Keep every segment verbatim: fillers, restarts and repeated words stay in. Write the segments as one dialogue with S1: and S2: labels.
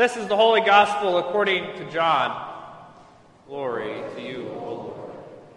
S1: This is the Holy Gospel according to John. Glory to you, O Lord.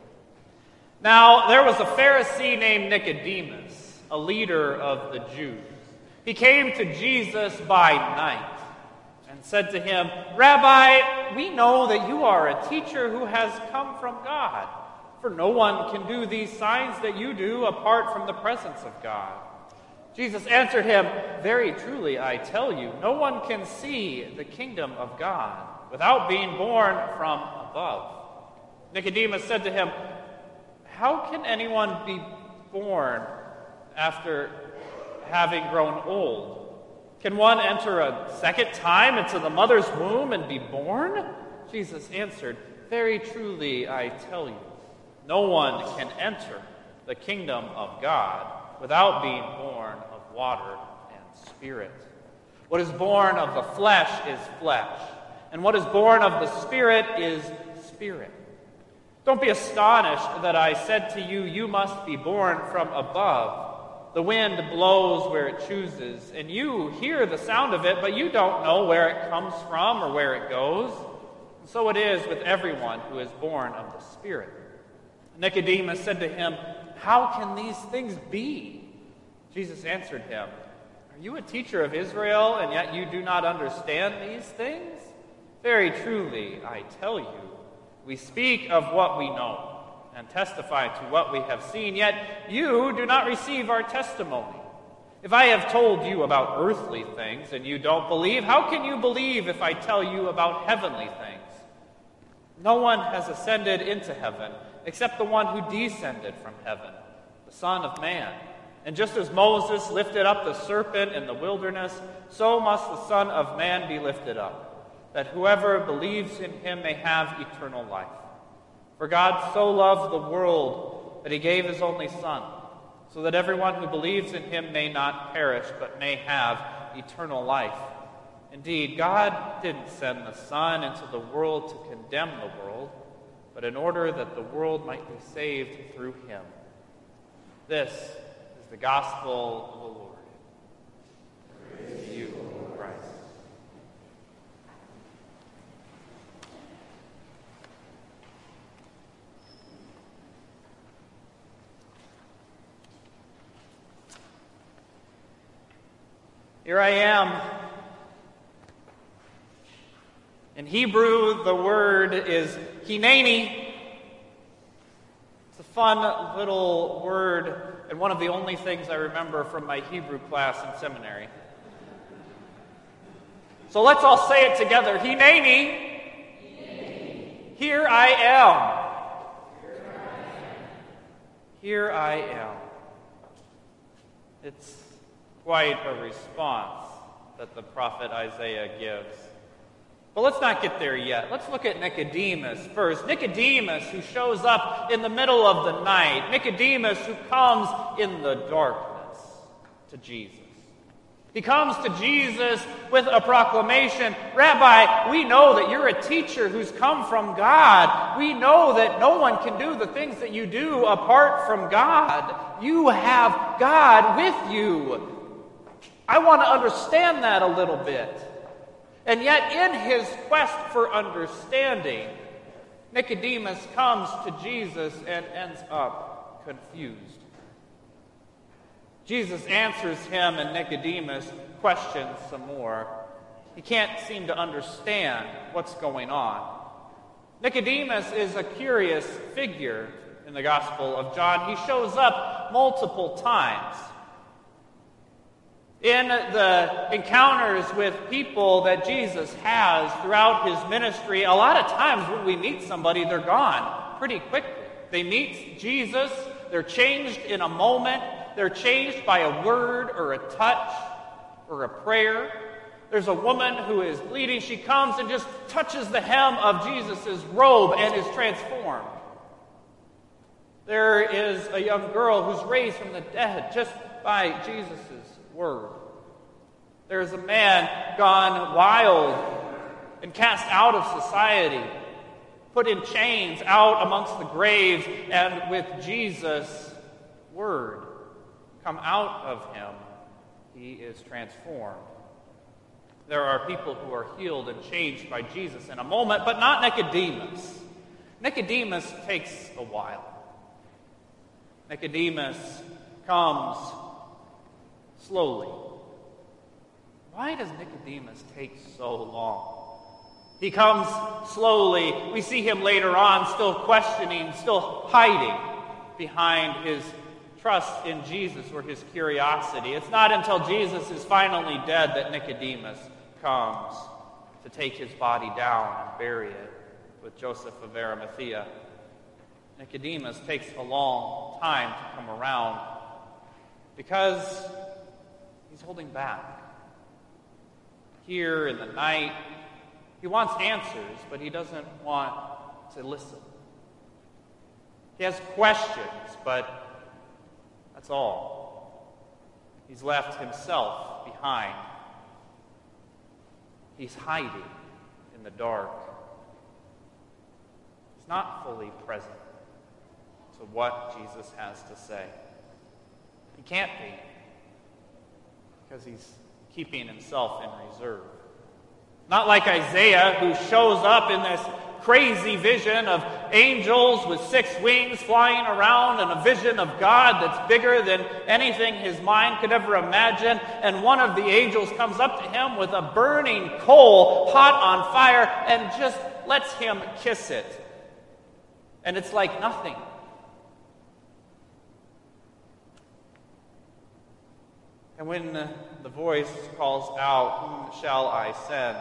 S1: Now, there was a Pharisee named Nicodemus, a leader of the Jews. He came to Jesus by night and said to him, "Rabbi, we know that you are a teacher who has come from God, for no one can do these signs that you do apart from the presence of God." Jesus answered him, "Very truly, I tell you, no one can see the kingdom of God without being born from above." Nicodemus said to him, "How can anyone be born after having grown old? Can one enter a second time into the mother's womb and be born?" Jesus answered, "Very truly, I tell you, no one can enter the kingdom of God without being born of water and spirit. What is born of the flesh is flesh, and what is born of the Spirit is spirit. Don't be astonished that I said to you, you must be born from above. The wind blows where it chooses, and you hear the sound of it, but you don't know where it comes from or where it goes. And so it is with everyone who is born of the Spirit." Nicodemus said to him, "How can these things be?" Jesus answered him, "Are you a teacher of Israel, and yet you do not understand these things? Very truly, I tell you, we speak of what we know and testify to what we have seen, yet you do not receive our testimony. If I have told you about earthly things and you don't believe, how can you believe if I tell you about heavenly things? No one has ascended into heaven except the one who descended from heaven, the Son of Man. And just as Moses lifted up the serpent in the wilderness, so must the Son of Man be lifted up, that whoever believes in him may have eternal life. For God so loved the world that he gave his only Son, so that everyone who believes in him may not perish, but may have eternal life. Indeed, God didn't send the Son into the world to condemn the world, but in order that the world might be saved through him. This is the gospel of the Lord. Praise to you, O Christ. Here I am. In Hebrew, the word is hineni. It's a fun little word, and one of the only things I remember from my Hebrew class in seminary. So let's all say it together. Hineni. Hineni. Here I am. Here I am. Here I am. It's quite a response that the prophet Isaiah gives. But let's not get there yet. Let's look at Nicodemus first. Nicodemus, who shows up in the middle of the night. Nicodemus, who comes in the darkness to Jesus. He comes to Jesus with a proclamation, "Rabbi, we know that you're a teacher who's come from God. We know that no one can do the things that you do apart from God. You have God with you." I want to understand that a little bit. And yet, in his quest for understanding, Nicodemus comes to Jesus and ends up confused. Jesus answers him, and Nicodemus questions some more. He can't seem to understand what's going on. Nicodemus is a curious figure in the Gospel of John. He shows up multiple times. In the encounters with people that Jesus has throughout his ministry, a lot of times when we meet somebody, they're gone pretty quickly. They meet Jesus, they're changed in a moment, they're changed by a word or a touch or a prayer. There's a woman who is bleeding. She comes and just touches the hem of Jesus' robe and is transformed. There is a young girl who's raised from the dead just by Jesus' word. There's a man gone wild and cast out of society, put in chains out amongst the graves, and with Jesus' word come out of him, he is transformed. There are people who are healed and changed by Jesus in a moment, but not Nicodemus. Nicodemus takes a while. Nicodemus comes slowly. Why does Nicodemus take so long? He comes slowly. We see him later on still questioning, still hiding behind his trust in Jesus or his curiosity. It's not until Jesus is finally dead that Nicodemus comes to take his body down and bury it with Joseph of Arimathea. Nicodemus takes a long time to come around because he's holding back. Here in the night, he wants answers, but he doesn't want to listen. He has questions, but that's all. He's left himself behind. He's hiding in the dark. He's not fully present to what Jesus has to say. He can't be, because he's keeping himself in reserve. Not like Isaiah, who shows up in this crazy vision of angels with six wings flying around and a vision of God that's bigger than anything his mind could ever imagine. And one of the angels comes up to him with a burning coal, hot on fire, and just lets him kiss it. And it's like nothing. And when the voice calls out, "Whom shall I send?"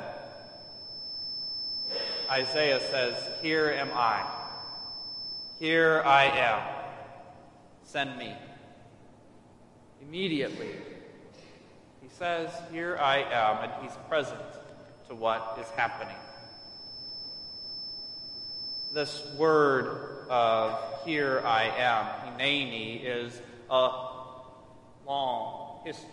S1: Isaiah says, "Here am I. Here I am. Send me." Immediately, he says, "Here I am," and he's present to what is happening. This word of "here I am," hineni, is a long history.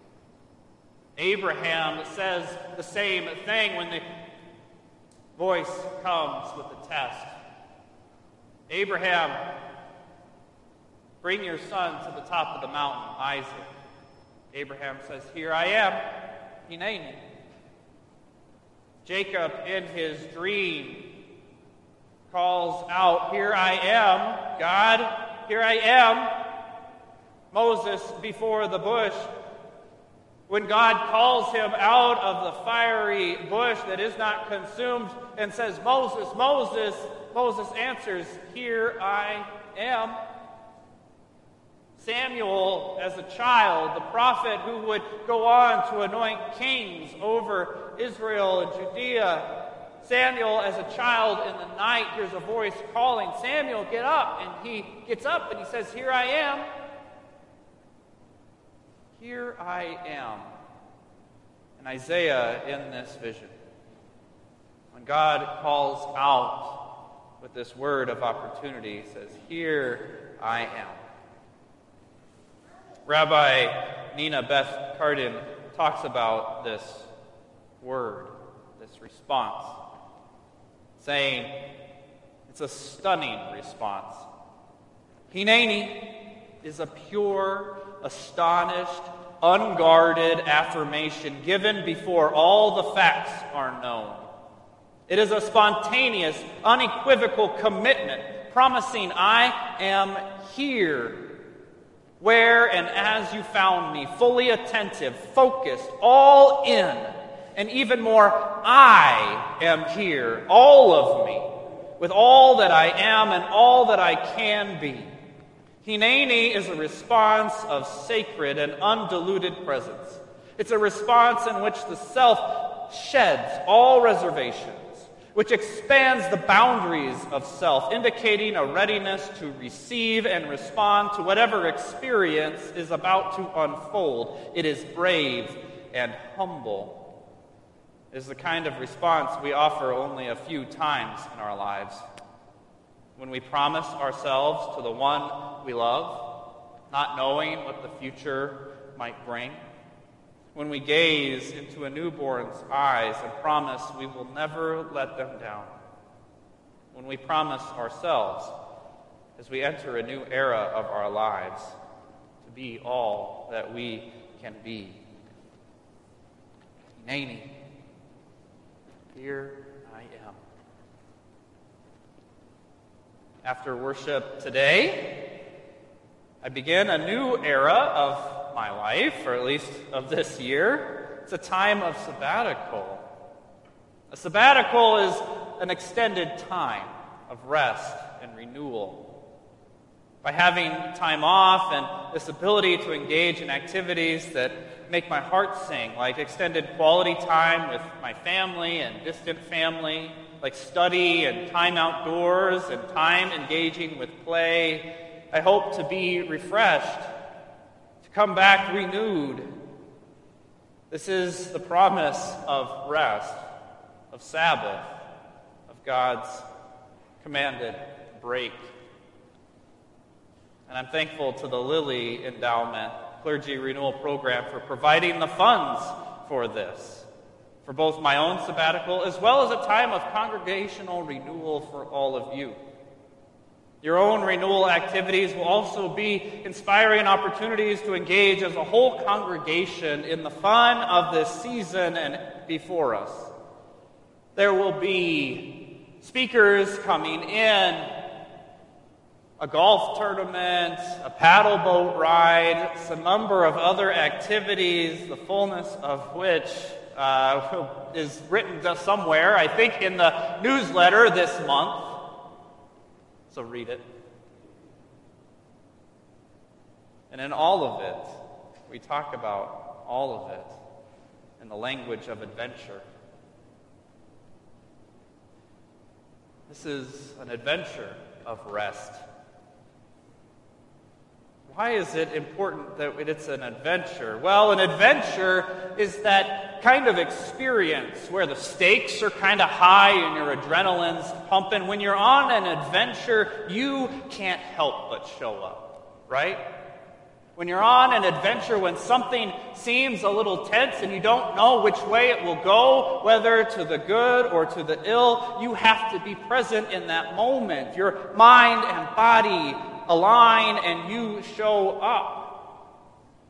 S1: Abraham says the same thing when the voice comes with the test. "Abraham, bring your son to the top of the mountain, Isaac." Abraham says, "Here I am, hineni." Jacob, in his dream, calls out, "Here I am, God, here I am." Moses, before the bush, when God calls him out of the fiery bush that is not consumed and says, "Moses, Moses," Moses answers, "Here I am." Samuel, as a child, the prophet who would go on to anoint kings over Israel and Judea, Samuel, as a child in the night, hears a voice calling, "Samuel, get up." And he gets up and he says, "Here I am. Here I am." And Isaiah, in this vision, when God calls out with this word of opportunity, says, "Here I am." Rabbi Nina Beth Cardin talks about this word, this response, saying it's a stunning response. Hineni is a pure, astonished, unguarded affirmation given before all the facts are known. It is a spontaneous, unequivocal commitment promising, "I am here, where and as you found me, fully attentive, focused, all in, and even more, I am here, all of me, with all that I am and all that I can be." Hineni is a response of sacred and undiluted presence. It's a response in which the self sheds all reservations, which expands the boundaries of self, indicating a readiness to receive and respond to whatever experience is about to unfold. It is brave and humble. It is the kind of response we offer only a few times in our lives. When we promise ourselves to the one we love, not knowing what the future might bring. When we gaze into a newborn's eyes and promise we will never let them down. When we promise ourselves, as we enter a new era of our lives, to be all that we can be. Hineni. here I am. After worship today, I begin a new era of my life, or at least of this year. It's a time of sabbatical. A sabbatical is an extended time of rest and renewal. By having time off and this ability to engage in activities that make my heart sing, like extended quality time with my family and distant family, like study and time outdoors and time engaging with play, I hope to be refreshed, to come back renewed. This is the promise of rest, of Sabbath, of God's commanded break. And I'm thankful to the Lilly Endowment Clergy Renewal Program for providing the funds for this, for both my own sabbatical as well as a time of congregational renewal for all of you. Your own renewal activities will also be inspiring opportunities to engage as a whole congregation in the fun of this season and before us. There will be speakers coming in, a golf tournament, a paddle boat ride, a number of other activities, the fullness of which uh, is written somewhere, I think in the newsletter this month. So read it. And in all of it, we talk about all of it in the language of adventure. This is an adventure of rest. Why is it important that it's an adventure? Well, an adventure is that kind of experience where the stakes are kind of high and your adrenaline's pumping. When you're on an adventure, you can't help but show up, right? When you're on an adventure, when something seems a little tense and you don't know which way it will go, whether to the good or to the ill, you have to be present in that moment. Your mind and body align and you show up.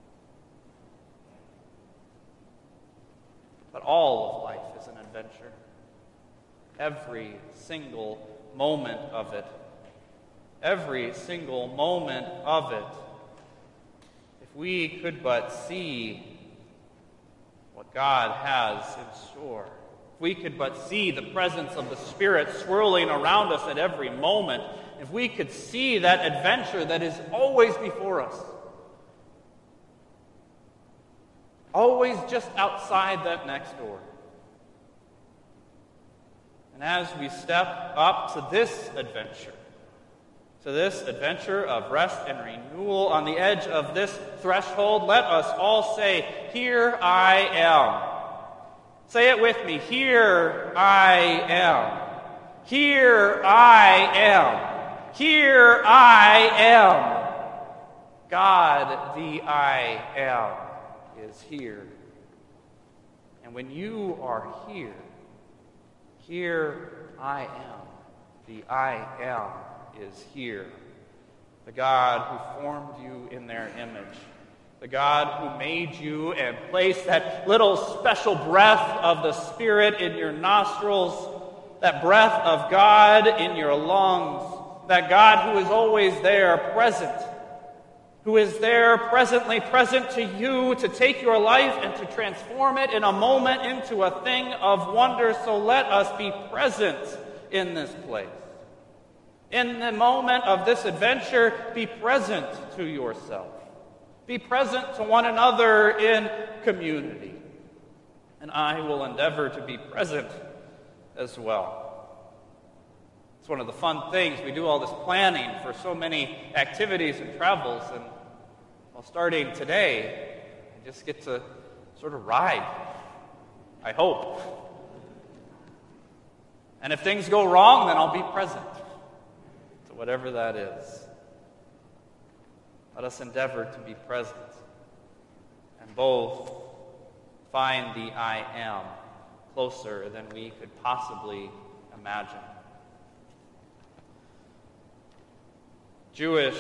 S1: But all of life is an adventure. Every single moment of it. Every single moment of it. If we could but see what God has in store. If we could but see the presence of the Spirit swirling around us at every moment. If we could see that adventure that is always before us, always just outside that next door. And as we step up to this adventure, to this adventure of rest and renewal on the edge of this threshold, let us all say, "Here I am." Say it with me, "Here I am. Here I am. Here I am." God, the I am, is here. And when you are here, here I am. The I am is here. The God who formed you in their image. The God who made you and placed that little special breath of the Spirit in your nostrils, that breath of God in your lungs. That God who is always there, present, who is there presently present to you to take your life and to transform it in a moment into a thing of wonder. So let us be present in this place. In the moment of this adventure, be present to yourself. Be present to one another in community. And I will endeavor to be present as well. It's one of the fun things. We do all this planning for so many activities and travels, and well, starting today, I just get to sort of ride, I hope. And if things go wrong, then I'll be present to whatever that is. Let us endeavor to be present and both find the I am closer than we could possibly imagine. Jewish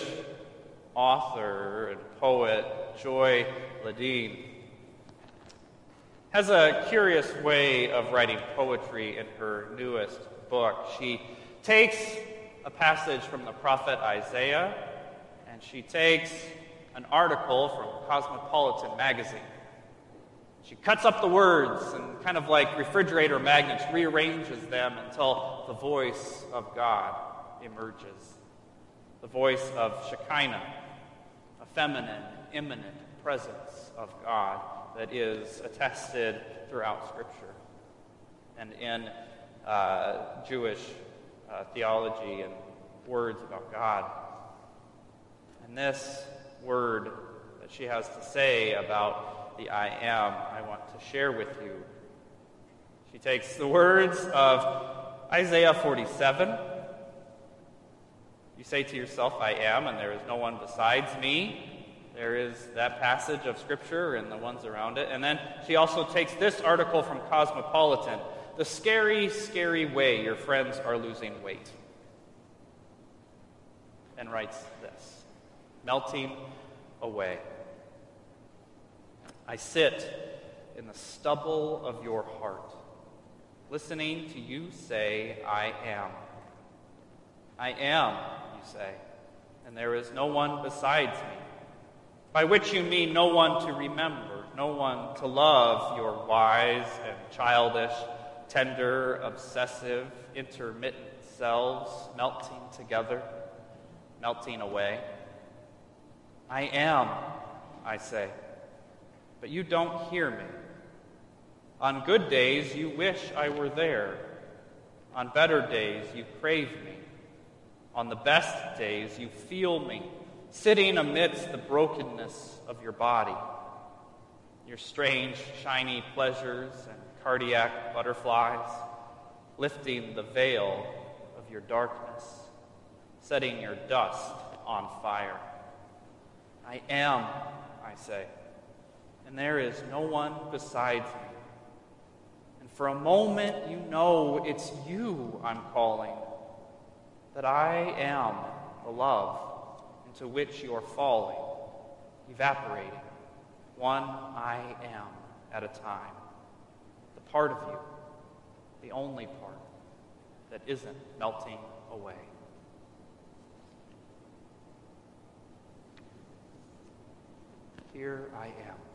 S1: author and poet Joy Ladin has a curious way of writing poetry in her newest book. She takes a passage from the prophet Isaiah, and she takes an article from Cosmopolitan magazine. She cuts up the words and, kind of like refrigerator magnets, rearranges them until the voice of God emerges. The voice of Shekinah, a feminine, immanent presence of God that is attested throughout Scripture and in uh, Jewish uh, theology and words about God. And this word that she has to say about the I am, I want to share with you. She takes the words of Isaiah forty-seven. You say to yourself, I am, and there is no one besides me. There is that passage of Scripture and the ones around it. And then she also takes this article from Cosmopolitan, the scary, scary way your friends are losing weight, and writes this, melting away. I sit in the stubble of your heart, listening to you say, I am. I am, you say, and there is no one besides me. By which you mean no one to remember, no one to love your wise and childish, tender, obsessive, intermittent selves melting together, melting away. I am, I say, but you don't hear me. On good days you wish I were there. On better days you crave me. On the best days you feel me, sitting amidst the brokenness of your body, your strange, shiny pleasures and cardiac butterflies, lifting the veil of your darkness, setting your dust on fire. I am, I say, and there is no one besides me. And for a moment you know it's you I'm calling, that I am the love into which you're falling, evaporating, one I am at a time, the part of you, the only part that isn't melting away. Here I am.